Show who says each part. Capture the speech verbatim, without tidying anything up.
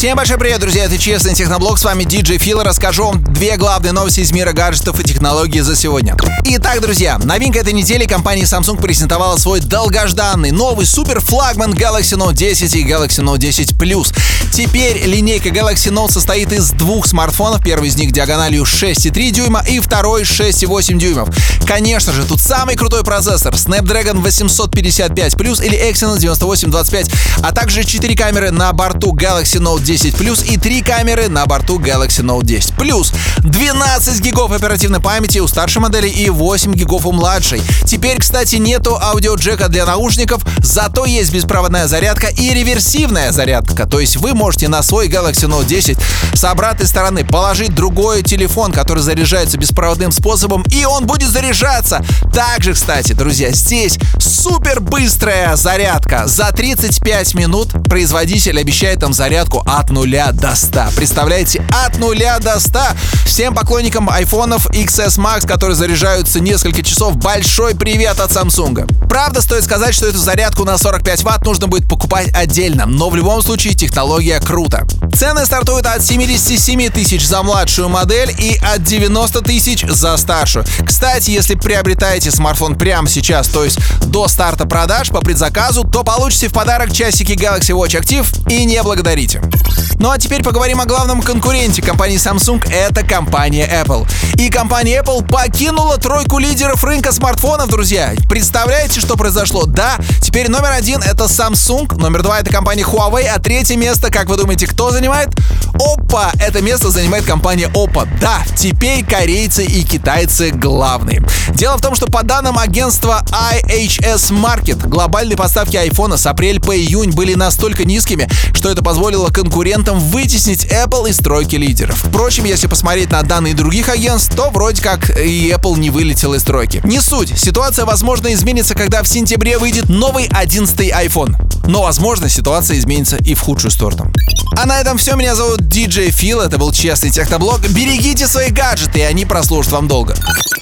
Speaker 1: Всем большой привет, друзья, это Честный Техноблог, с вами диджей Фил, расскажу вам две главные новости из мира гаджетов и технологий за сегодня. Итак, друзья, новинка этой недели: компания Samsung презентовала свой долгожданный новый суперфлагман Galaxy Note десять и Galaxy Note десять плюс. Теперь линейка Galaxy Note состоит из двух смартфонов, первый из них диагональю шесть и три дюйма и второй шесть и восемь дюймов. Конечно же, тут самый крутой процессор Snapdragon восемьсот пятьдесят пять плюс или Exynos девяносто восемь двадцать пять, а также четыре камеры на борту Galaxy Note десять плюс и три камеры на борту Galaxy Note десять плюс. двенадцать гигов оперативной памяти у старшей модели и восемь гигов у младшей. Теперь, кстати, нету аудиоджека для наушников, зато есть беспроводная зарядка и реверсивная зарядка. То есть вы можете на свой Galaxy Note десять с обратной стороны положить другой телефон, который заряжается беспроводным способом, и он будет заряжаться. Также, кстати, друзья, здесь супер быстрая зарядка. За тридцать пять минут производитель обещает там зарядку от нуля до ста. Представляете, от нуля до ста. Всем поклонникам айфонов икс эс Max, которые заряжаются несколько часов, большой привет от Samsung. Правда, стоит сказать, что эту зарядку на сорок пять ватт нужно будет покупать отдельно, но в любом случае технология круто. Цены стартуют от семьдесят семь тысяч за младшую модель и от девяносто тысяч за старшую. Кстати, если приобретаете смартфон прямо сейчас, то есть до старта продаж по предзаказу, то получите в подарок часики Galaxy Watch Active и не благодарите. Ну а теперь поговорим о главном конкуренте компании Samsung, это компания Apple. И компания Apple покинула тройку лидеров рынка смартфонов, друзья. Представляете, что произошло? Да, теперь номер один это Samsung, номер два это компания Huawei, а третье место, как вы думаете, кто занимает? Oppo. Это место занимает компания Oppo. Да, теперь корейцы и китайцы главные. Дело в том, что по данным агентства ай эйч эс Markit, глобальные поставки айфона с апреля по июнь были настолько низкими, что это позволило конкурентам вытеснить Apple из тройки лидеров. Впрочем, если посмотреть на данные других агентств, то вроде как и Apple не вылетел из тройки. Не суть. Ситуация, возможно, изменится, когда в сентябре выйдет новый одиннадцатый iPhone. Но, возможно, ситуация изменится и в худшую сторону. А на этом все. Меня зовут диджей Фил. Это был Честный Техноблог. Берегите свои гаджеты, и они прослужат вам долго.